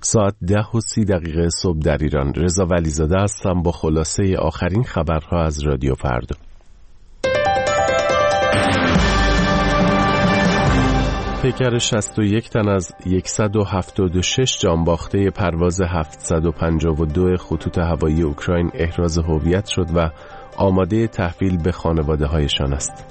ساعت 10:30 صبح در ایران. رضا ولیزاده هستم با خلاصه آخرین خبرها از رادیو فردا. پیکر 61 تن از 176 جانباخته پرواز 752 خطوط هوایی اوکراین احراز هویت شد و آماده تحویل به خانواده‌هایشان است.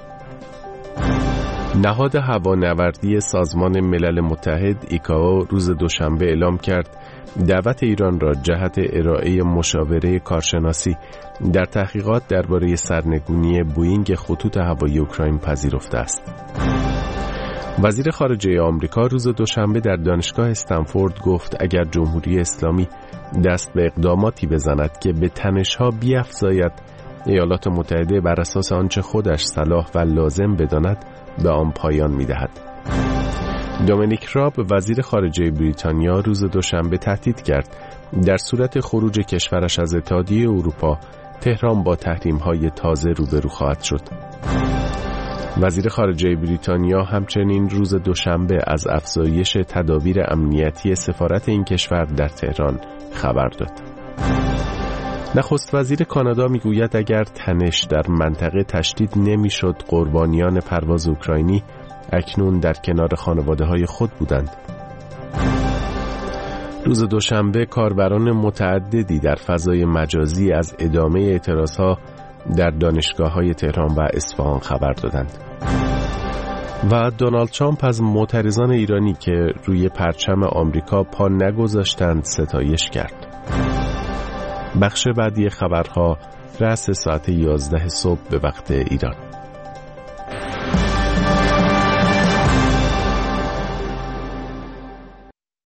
نهاد هوانوردی سازمان ملل متحد ایکائو روز دوشنبه اعلام کرد دعوت ایران را جهت ارائه مشاوره کارشناسی در تحقیقات درباره سرنگونی بوئینگ خطوط هوایی اوکراین پذیرفته است. وزیر خارجه آمریکا روز دوشنبه در دانشگاه استنفورد گفت اگر جمهوری اسلامی دست به اقداماتی بزند که به تنش‌ها بیفزاید، ایالات متحده بر اساس آنچه خودش صلاح و لازم بداند به آن پایان می‌دهد. دومینیک راب وزیر خارجه بریتانیا روز دوشنبه تهدید کرد در صورت خروج کشورش از اتحادیه اروپا، تهران با تحریم‌های تازه روبرو خواهد شد. وزیر خارجه بریتانیا همچنین روز دوشنبه از افزایش تدابیر امنیتی سفارت این کشور در تهران خبر داد. نخست وزیر کانادا میگوید اگر تنش در منطقه تشدید نمیشد، قربانیان پرواز اوکراینی اکنون در کنار خانواده‌های خود بودند. روز دوشنبه کاربران متعددی در فضای مجازی از ادامه اعتراضها در دانشگاه‌های تهران و اصفهان خبر دادند. و دونالد ترامپ از معترضان ایرانی که روی پرچم آمریکا پا نگذاشتند ستایش کرد. بخش بعدی خبرها رأس ساعت 11 صبح به وقت ایران.